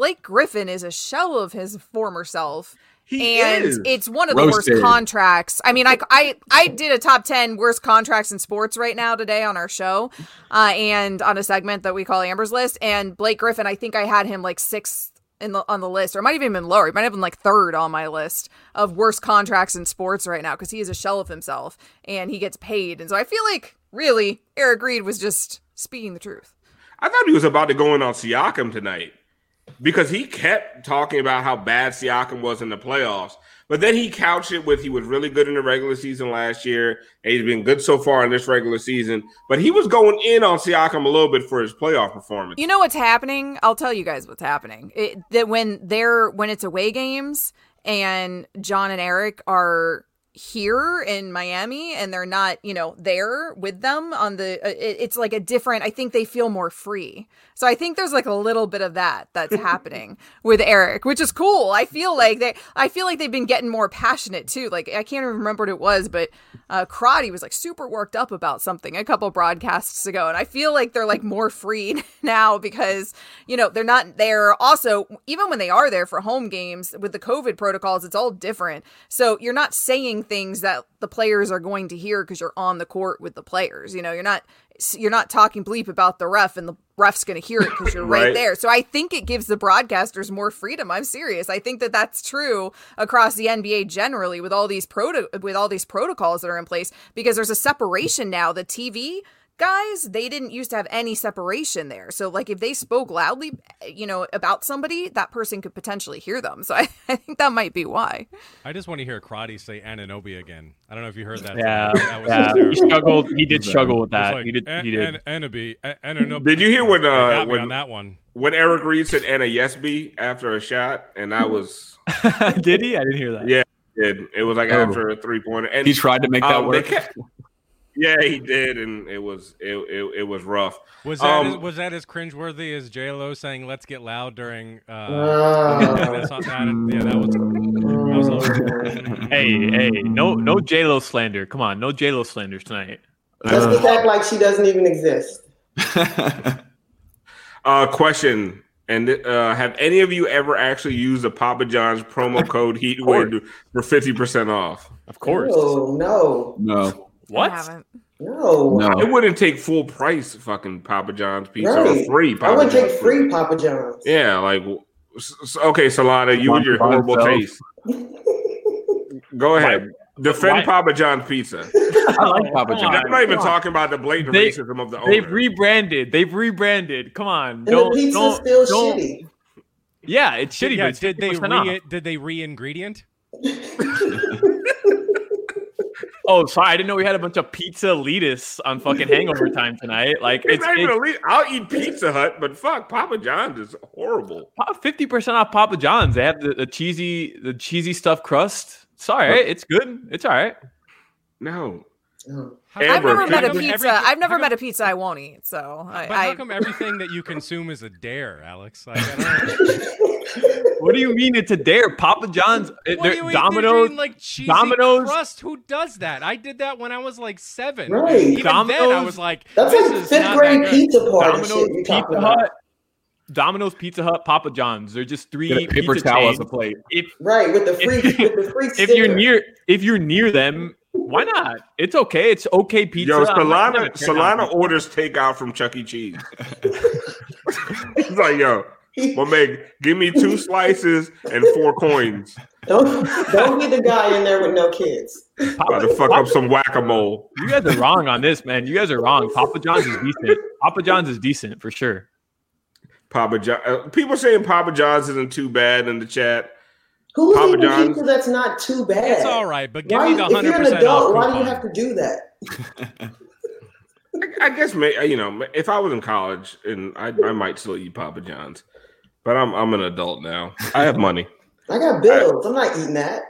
is a shell of his former self. It's one of the worst contracts. I mean, I did a top 10 worst contracts in sports right now today on our show, and on a segment that we call Amber's List. And Blake Griffin, I think I had him like 6th on the list, or it might have even been lower. He might have been like 3rd on my list of worst contracts in sports right now, because he is a shell of himself and he gets paid. And so I feel like really Eric Reed was just speaking the truth. I thought he was about to go in on Siakam tonight, because he kept talking about how bad Siakam was in the playoffs. But then he couched it with he was really good in the regular season last year, and he's been good so far in this regular season. But he was going in on Siakam a little bit for his playoff performance. You know what's happening? I'll tell you guys what's happening. When it's away games and John and Eric are here in Miami and they're not, there with them on it's like a different, I think they feel more free. So I think there's like a little bit of that's happening with Eric, which is cool. I feel like they've been getting more passionate too. Like, I can't even remember what it was, but Crotty was like super worked up about something a couple broadcasts ago. And I feel like they're like more freed now because, they're not there. Also, even when they are there for home games with the COVID protocols, it's all different. So you're not saying things that the players are going to hear because you're on the court with the players. You're not talking bleep about the ref, and the ref's going to hear it because you're right there. So I think it gives the broadcasters more freedom. I'm serious. I think that's true across the NBA generally with all these protocols that are in place, because there's a separation now. The TV guys, they didn't used to have any separation there. So like if they spoke loudly, about somebody, that person could potentially hear them. So I think that might be why. I just want to hear Crotty say Anunoby again. I don't know if you heard that. Yeah, he struggled. He did struggle with that. Like, he did. Anunoby. Did you hear when on that one? When Eric Reed said Anna Yesby after a shot, and I was did he? I didn't hear that. Yeah, he did. It was like after a 3-pointer, and he tried to make that work. Yeah, he did, and it was rough. Was that as cringeworthy as J-Lo saying "Let's get loud" during? That was hey, no J-Lo slander. Come on, no J-Lo slanders tonight. Let's just act like she doesn't even exist. Question: And have any of you ever actually used a Papa John's promo code HEATWAVE for 50% off? Of course. Oh, No. What? I haven't. No. It wouldn't take full price fucking Papa John's pizza or free Papa I wouldn't John's take free Papa John's. Yeah, like, okay, Solana, you and your horrible taste. Go ahead. Defend Papa John's pizza. I like Papa John's. I'm not even talking about the blatant racism of the owner. They've rebranded. Come on. And the pizza's still shitty. Yeah, it's shitty. Yeah, but did they re-ingredient? Oh, sorry. I didn't know we had a bunch of pizza elitists on fucking Hangover Time tonight. Like, it's not even elite. I'll eat Pizza Hut, but fuck, Papa John's is horrible. 50% off Papa John's. They have the cheesy stuffed crust. It's all right. It's good. It's all right. No. I've never met a pizza. I've never met a pizza I won't eat. So, how come everything that you consume is a dare, Alex? Like, what do you mean it's a dare? Papa John's, Domino's, like cheesy crust. Who does that? I did that when I was like 7. Right. Even Domino's, then, I was like, that's this like is 5th grade pizza party. Domino's, Pizza Hut, Papa John's. They're just three paper pizza towel chains. as a plate. With the free. If you're near them, why not? It's okay. It's okay pizza. Yo, Solana orders takeout from Chuck E. Cheese. He's like, yo, give me 2 slices and 4 coins. Don't be the guy in there with no kids. About to fuck up some whack-a-mole. You guys are wrong on this, man. You guys are wrong. Papa John's is decent. Papa John's is decent for sure. Papa John. People saying Papa John's isn't too bad in the chat. Who's eating pizza that's not too bad? It's all right, but give me the 100% If you're an adult, off. why do you have to do that? I guess, if I was in college, and I might still eat Papa John's, but I'm an adult now. I have money. I got bills. I'm not eating that.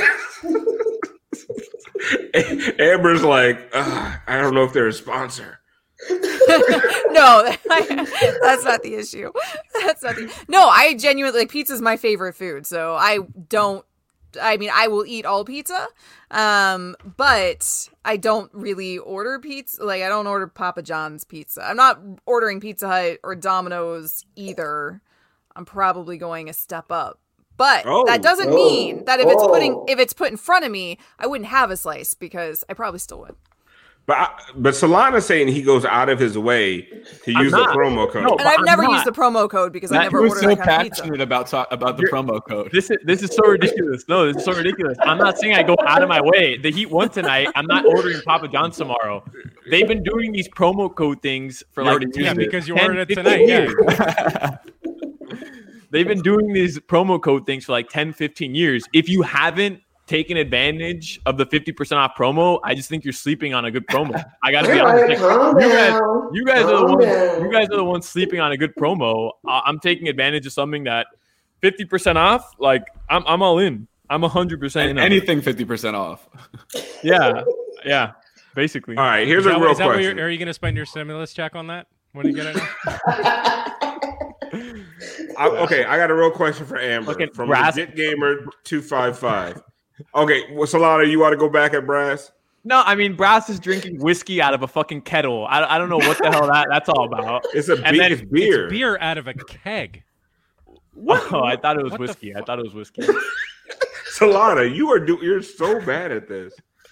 Amber's like, I don't know if they're a sponsor. No, that's not the issue. No, I genuinely like pizza's my favorite food. So I will eat all pizza. But I don't really order pizza. Like I don't order Papa John's pizza. I'm not ordering Pizza Hut or Domino's either. I'm probably going a step up. But that doesn't mean that if it's put in front of me, I wouldn't have a slice because I probably still would. But Solana's saying he goes out of his way to use the promo code. No, and I've never used the promo code because I never ordered that kind of pizza. Passionate about the promo code. This is so ridiculous. No, this is so ridiculous. I'm not saying I go out of my way. The Heat won tonight. I'm not ordering Papa John's tomorrow. They've been doing these promo code things for because you ordered it tonight. Yeah. They've been doing these promo code things for like 10, 15 years. If you haven't taken advantage of the 50% off promo, I just think you're sleeping on a good promo. I gotta be honest. You guys are the ones sleeping on a good promo. I'm taking advantage of something that 50% off. Like I'm all in. I'm 100% in. Anything 50% off. Yeah. Basically. All right. Here's a real question. Are you going to spend your stimulus check on that when you get it? Okay, I got a real question for Amber from Legit Gamer 255. Okay, well, Solana, you want to go back at Brass? No, I mean Brass is drinking whiskey out of a fucking kettle. I don't know what the hell that's all about. It's beer. It's beer out of a keg. What? Oh, I thought it was whiskey. Solana, you're so bad at this.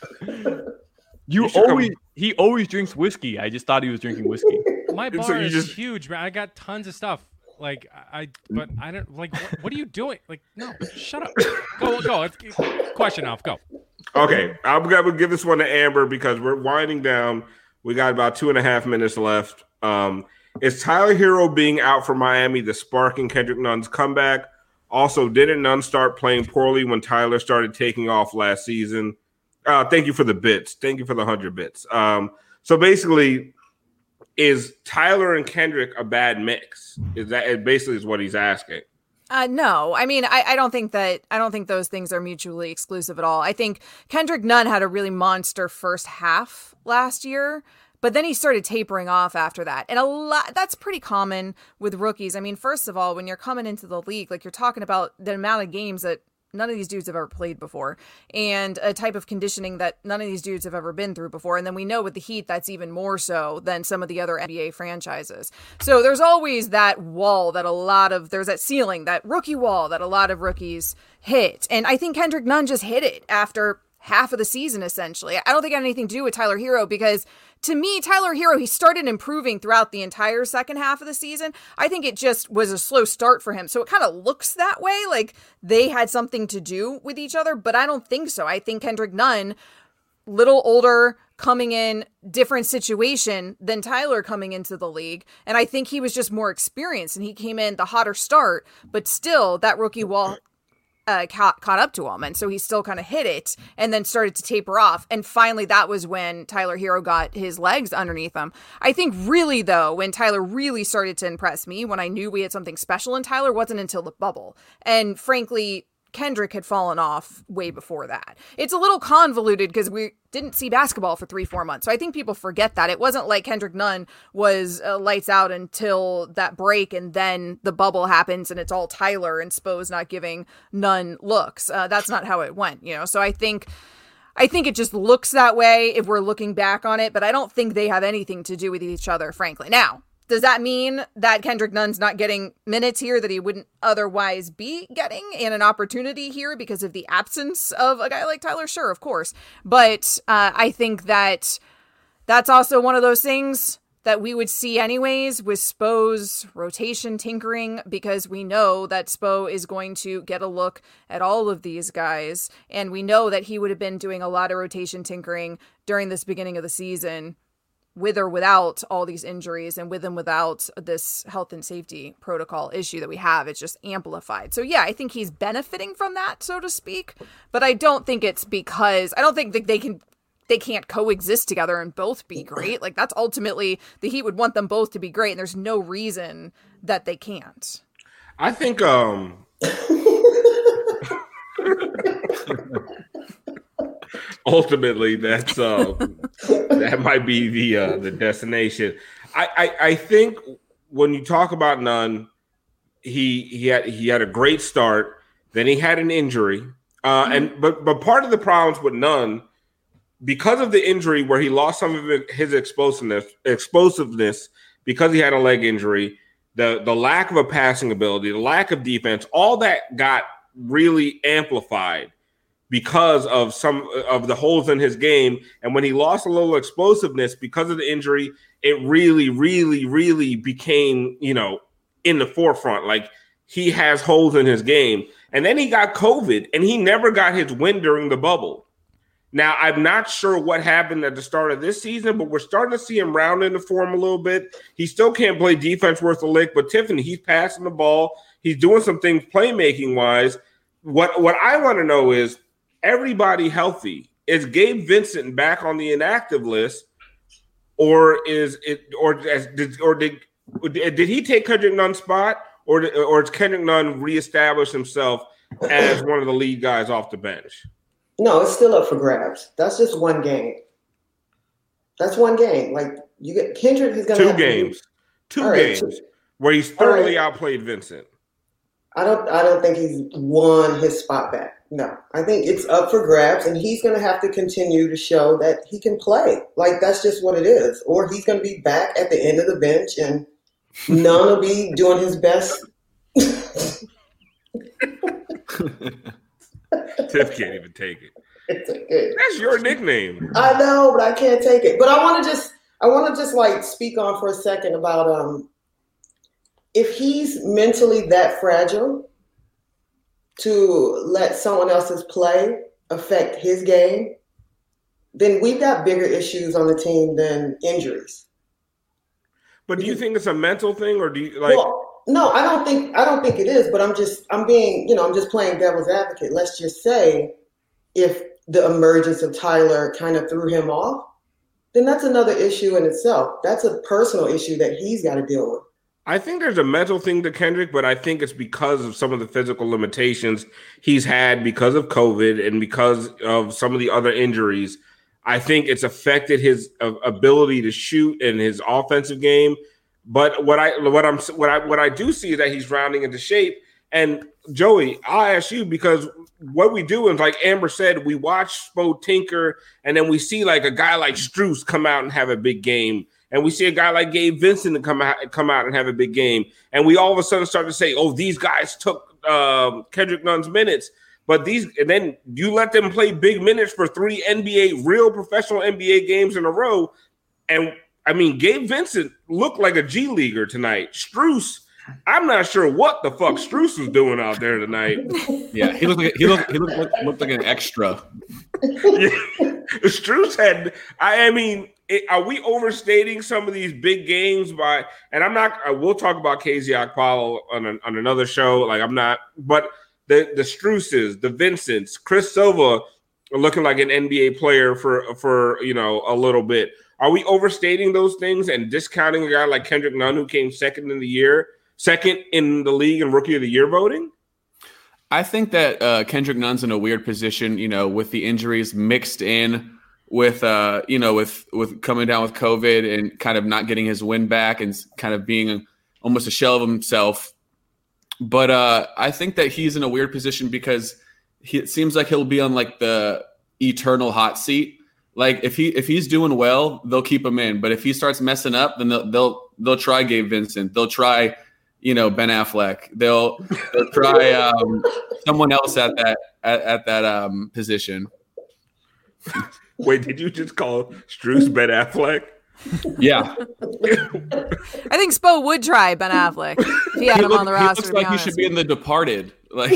He always drinks whiskey. I just thought he was drinking whiskey. My bar is huge, man. I got tons of stuff. Like but I don't like. What are you doing? Like, no, shut up. Go. Question off. Go. Okay, I'm gonna give this one to Amber because we're winding down. We got about 2.5 minutes left. Is Tyler Hero being out for Miami the spark in Kendrick Nunn's comeback? Also, didn't Nunn start playing poorly when Tyler started taking off last season? Thank you for the bits. Thank you for the 100 bits. So basically, is Tyler and Kendrick a bad mix? Is that basically is what he's asking? No, I mean, I don't think those things are mutually exclusive at all. I think Kendrick Nunn had a really monster first half last year, but then he started tapering off after that. And that's pretty common with rookies. I mean, first of all, when you're coming into the league, like you're talking about the amount of games that none of these dudes have ever played before and a type of conditioning that none of these dudes have ever been through before. And then we know with the Heat, that's even more so than some of the other NBA franchises. So there's always that wall there's that ceiling, that rookie wall that a lot of rookies hit. And I think Kendrick Nunn just hit it after half of the season, essentially. I don't think it had anything to do with Tyler Hero because to me, Tyler Hero, he started improving throughout the entire second half of the season. I think it just was a slow start for him. So it kind of looks that way, like they had something to do with each other, but I don't think so. I think Kendrick Nunn, little older, coming in, different situation than Tyler coming into the league. And I think he was just more experienced and he came in the hotter start, but still that rookie wall caught up to him. And so he still kind of hit it and then started to taper off. And finally, that was when Tyler Hero got his legs underneath him. I think really, though, when Tyler really started to impress me, when I knew we had something special in Tyler, wasn't until the bubble. And frankly, Kendrick had fallen off way before that. It's a little convoluted because we didn't see basketball for 3-4 months. So I think people forget that. It wasn't like Kendrick Nunn was lights out until that break and then the bubble happens and it's all Tyler and Spo's not giving Nunn looks. That's not how it went, So I think it just looks that way if we're looking back on it, but I don't think they have anything to do with each other, frankly. Now, does that mean that Kendrick Nunn's not getting minutes here that he wouldn't otherwise be getting and an opportunity here because of the absence of a guy like Tyler? Sure, of course. But I think that's also one of those things that we would see anyways with Spo's rotation tinkering because we know that Spo is going to get a look at all of these guys. And we know that he would have been doing a lot of rotation tinkering during this beginning of the season with or without all these injuries and with and without this health and safety protocol issue that we have. It's just amplified. So yeah, I think he's benefiting from that, so to speak, but I don't think it's because I don't think that they can't coexist together and both be great. Like that's ultimately the Heat would want them both to be great. And there's no reason that they can't. I think, Ultimately, that's that might be the destination. I think when you talk about Nunn, he had a great start. Then he had an injury, but part of the problems with Nunn, because of the injury where he lost some of his explosiveness because he had a leg injury, the lack of a passing ability, the lack of defense, all that got really amplified because of some of the holes in his game. And when he lost a little explosiveness because of the injury, it really, really, really became, in the forefront. Like, he has holes in his game. And then he got COVID, and he never got his win during the bubble. Now, I'm not sure what happened at the start of this season, but we're starting to see him round into form a little bit. He still can't play defense worth a lick, but Tiffany, he's passing the ball. He's doing some things playmaking-wise. What I want to know is, everybody healthy? Is Gabe Vincent back on the inactive list, or did he take Kendrick Nunn's spot, or has Kendrick Nunn reestablished himself as one of the lead guys off the bench? No, it's still up for grabs. That's just one game. That's one game. Like, you get Kendrick, he's going to two games where he's thoroughly outplayed Vincent. I don't think he's won his spot back. No, I think it's up for grabs, and he's going to have to continue to show that he can play. Like, that's just what it is. Or he's going to be back at the end of the bench, and Nunn will be doing his best. Tiff can't even take it. That's your nickname. I know, but I can't take it. But I want to just like speak on for a second about if he's mentally that fragile to let someone else's play affect his game, then we've got bigger issues on the team than injuries. But do you think it's a mental thing, or do you like? Well, no, I don't think it is. But I'm just playing devil's advocate. Let's just say if the emergence of Tyler kind of threw him off, then that's another issue in itself. That's a personal issue that he's got to deal with. I think there's a mental thing to Kendrick, but I think it's because of some of the physical limitations he's had because of COVID and because of some of the other injuries. I think it's affected his ability to shoot and his offensive game. But what I do see is that he's rounding into shape. And Joey, I'll ask you, because what we do is, like Amber said, we watch Spo tinker, and then we see like a guy like Strus come out and have a big game. And we see a guy like Gabe Vincent come out and have a big game. And we all of a sudden start to say, oh, these guys took Kendrick Nunn's minutes. And then you let them play big minutes for 3 real professional NBA games in a row. And I mean, Gabe Vincent looked like a G leaguer tonight. Strus, I'm not sure what the fuck Strus was doing out there tonight. Yeah, he looked like an extra. Yeah. Strus had, are we overstating some of these big games by? And I'm not. We'll talk about KZ Okpala on another show. Like, I'm not. But the Struses, the Vincents, Chris Silva are looking like an NBA player for a little bit. Are we overstating those things and discounting a guy like Kendrick Nunn, who came second in the league in Rookie of the Year voting? I think that Kendrick Nunn's in a weird position, with the injuries mixed in with coming down with COVID and kind of not getting his win back and kind of being almost a shell of himself. But I think that he's in a weird position because it seems like he'll be on like the eternal hot seat. Like if he's doing well, they'll keep him in. But if he starts messing up, then they'll try Gabe Vincent. They'll try, Ben Affleck. They'll try someone else at that position. Wait, did you just call Strus Ben Affleck? Yeah. I think Spo would try Ben Affleck if he had him on the roster. He looks like he should be in The Departed. Like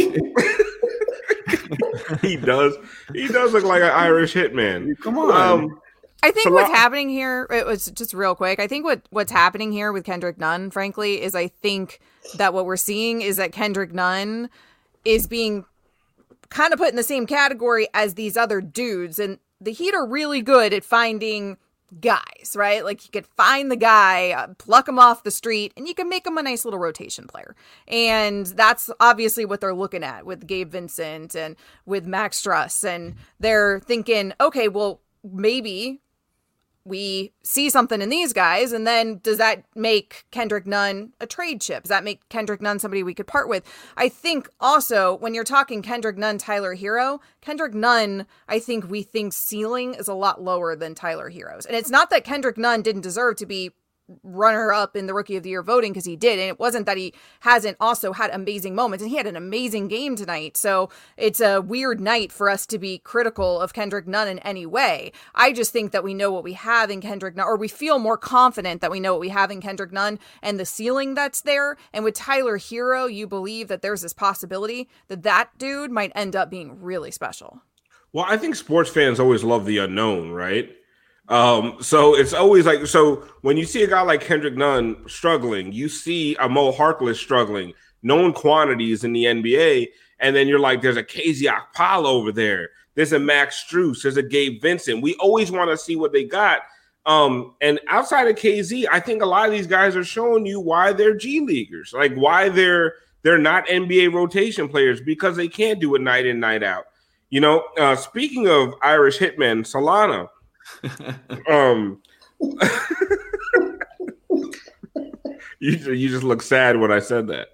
he does. He does look like an Irish hitman. Come on. I think what's happening here, it was just real quick. I think what's happening here with Kendrick Nunn, frankly, is I think that what we're seeing is that Kendrick Nunn is being kind of put in the same category as these other dudes. And the Heat are really good at finding guys, right? Like you could find the guy, pluck him off the street, and you can make him a nice little rotation player. And that's obviously what they're looking at with Gabe Vincent and with Max Struss. And they're thinking, okay, well, maybe we see something in these guys, and then does that make Kendrick Nunn a trade chip? Does that make Kendrick Nunn somebody we could part with? I think also when you're talking Kendrick Nunn, Tyler Hero, Kendrick Nunn, I think we think ceiling is a lot lower than Tyler Hero's. And it's not that Kendrick Nunn didn't deserve to be runner up in the Rookie of the Year voting, because he did, and it wasn't that he hasn't also had amazing moments, and he had an amazing game tonight. So it's a weird night for us to be critical of Kendrick Nunn in any way. I just think that we know what we have in Kendrick Nunn, or we feel more confident that we know what we have in Kendrick Nunn and the ceiling that's there. And with Tyler Hero, you believe that there's this possibility that that dude might end up being really special. Well, I think sports fans always love the unknown, right? So it's always like, so when you see a guy like Kendrick Nunn struggling, you see a Mo Harkless struggling, known quantities in the NBA, and then you're like, there's a KZ Okpala over there, there's a Max Strus, there's a Gabe Vincent. We always want to see what they got. And outside of KZ, I think a lot of these guys are showing you why they're G Leaguers, like why they're not NBA rotation players, because they can't do it night in, night out. You know, speaking of Irish hitman, Solana, you just look sad when I said that.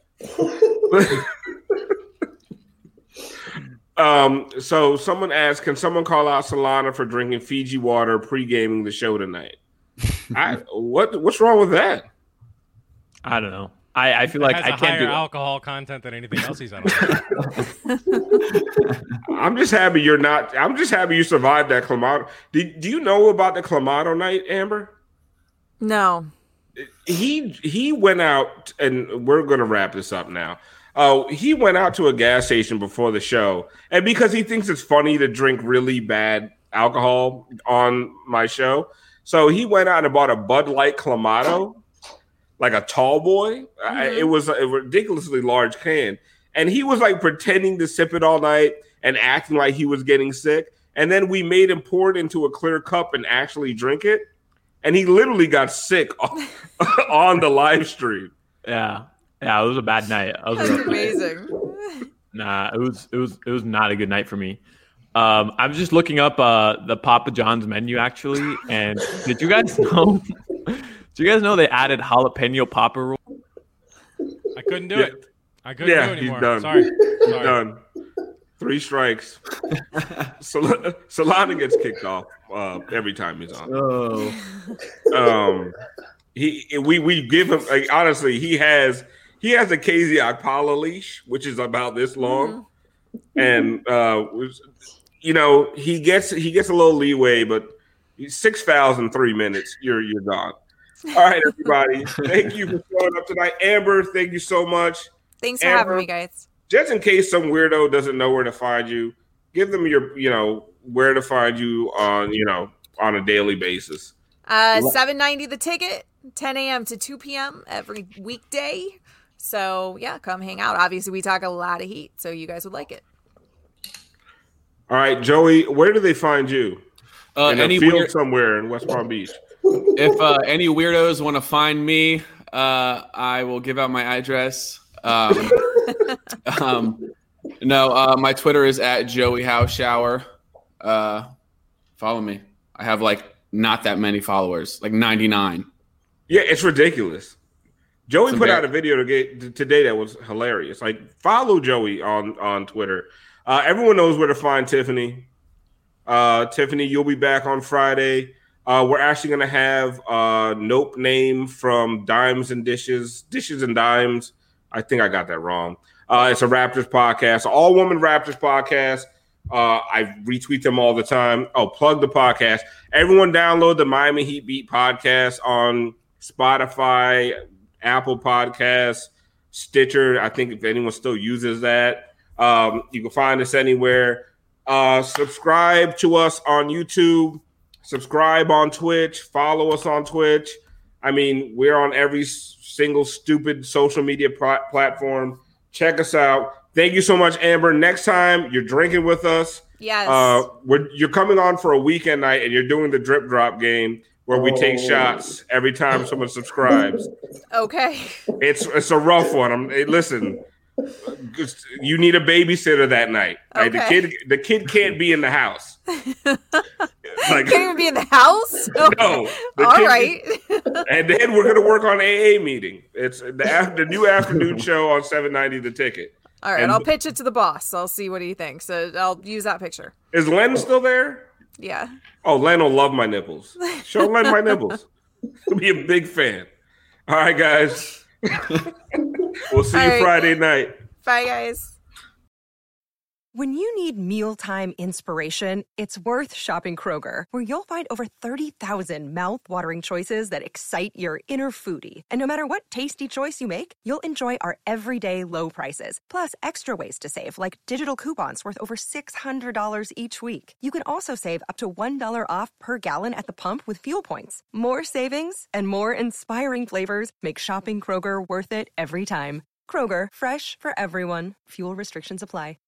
So someone asked, can someone call out Solana for drinking Fiji water pre-gaming the show tonight? What's wrong with that? I don't know. I feel like I can't do alcohol content than anything else he's on. I'm just happy you're not. I'm just happy you survived that Clamato. Do you know about the Clamato night, Amber? No. He went out, and we're going to wrap this up now. He went out to a gas station before the show, and because he thinks it's funny to drink really bad alcohol on my show, so he went out and bought a Bud Light Clamato, like a tall boy. Mm-hmm. It was a ridiculously large can, and he was like pretending to sip it all night and acting like he was getting sick. And then we made him pour it into a clear cup and actually drink it, and he literally got sick on the live stream. Yeah, it was a bad night. That's amazing. Nah, it was not a good night for me. I'm just looking up the Papa John's menu actually, and did you guys know? Do you guys know they added jalapeno popper roll? I couldn't do it. I couldn't do it anymore. He's done. Sorry. He's done. 3 strikes. Solana gets kicked off every time he's on. Oh. We give him, like, honestly, he has a KZ Okpala leash, which is about this long, and he gets a little leeway, but 6 fouls in 3 minutes, you're gone. All right, everybody. Thank you for showing up tonight. Amber, thank you so much. Thanks for having me, guys. Just in case some weirdo doesn't know where to find you, give them your, where to find you on a daily basis. 790 the ticket, 10 a.m. to 2 p.m. every weekday. So, yeah, come hang out. Obviously, we talk a lot of heat, so you guys would like it. All right, Joey, where do they find you? In a field somewhere in West Palm Beach. If any weirdos want to find me, I will give out my address. My Twitter is at Joey House Shower. Follow me. I have not that many followers, 99. Yeah, it's ridiculous. Joey put out a video today that was hilarious. Follow Joey on Twitter. Everyone knows where to find Tiffany. Tiffany, you'll be back on Friday. We're actually going to have Nope name from Dimes and Dishes and Dimes. I think I got that wrong. It's a Raptors podcast, all-woman Raptors podcast. I retweet them all the time. Oh, plug the podcast. Everyone download the Miami Heat Beat podcast on Spotify, Apple Podcasts, Stitcher. I think if anyone still uses that, you can find us anywhere. Subscribe to us on YouTube. Subscribe on Twitch. Follow us on Twitch. I mean, we're on every single stupid social media platform. Check us out. Thank you so much, Amber. Next time you're drinking with us. Yes. You're coming on for a weekend night and you're doing the drip drop game. where we take shots every time someone subscribes. Okay. It's a rough one. Listen, you need a babysitter that night. Like, Okay. the kid can't be in the house. Can't even be in the house? Okay. No. All right. And then we're gonna work on AA meeting. It's the new afternoon show on 790 The Ticket. All right, And I'll pitch it to the boss. I'll see what he thinks. So I'll use that picture. Is Len still there? Yeah. Oh, Len will love my nipples. Show Len my nipples. He'll be a big fan. All right, guys. We'll see you Friday night. Bye, guys. When you need mealtime inspiration, it's worth shopping Kroger, where you'll find over 30,000 mouth-watering choices that excite your inner foodie. And no matter what tasty choice you make, you'll enjoy our everyday low prices, plus extra ways to save, like digital coupons worth over $600 each week. You can also save up to $1 off per gallon at the pump with fuel points. More savings and more inspiring flavors make shopping Kroger worth it every time. Kroger, fresh for everyone. Fuel restrictions apply.